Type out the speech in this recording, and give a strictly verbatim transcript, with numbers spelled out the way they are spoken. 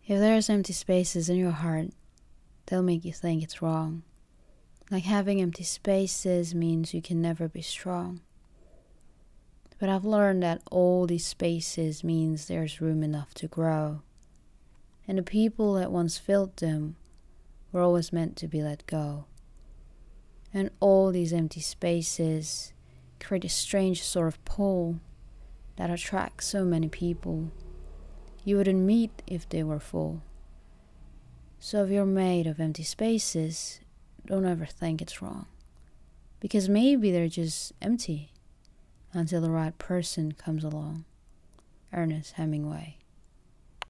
If there's empty spaces in your heart, they'll make you think it's wrong. Like having empty spaces means you can never be strong. But I've learned that all these spaces means there's room enough to grow. And the people that once filled them were always meant to be let go. And all these empty spaces create a strange sort of pull that attracts so many people you wouldn't meet if they were full. So if you're made of empty spaces, don't ever think it's wrong. Because maybe they're just empty until the right person comes along. Ernest Hemingway.